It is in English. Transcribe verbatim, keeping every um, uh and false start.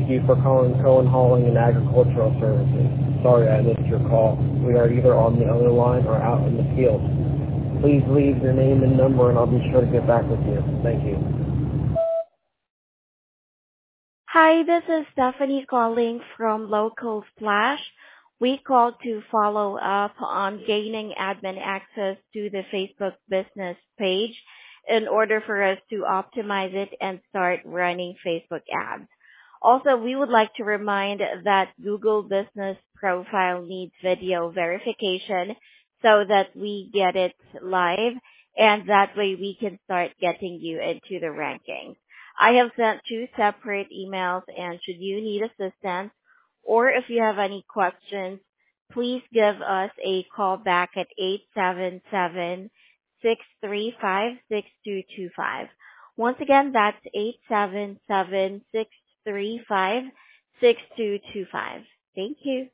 Thank you for calling Cohen Hauling and Agricultural Services. Sorry I missed your call. We are either on the other line or out in the field. Please leave your name and number and I'll be sure to get back with you. Thank you. Hi, this is Stephanie calling from Local Splash. We called to follow up on gaining admin access to the Facebook business page in order for us to optimize it and start running Facebook ads. Also, we would like to remind that Google Business Profile needs video verification so that we get it live and that way we can start getting you into the rankings. I have sent two separate emails, and should you need assistance or if you have any questions, please give us a call back at eight seven seven, six three five, six two two five. Once again, that's eight seven seven, six three five, six two two five. Thank you.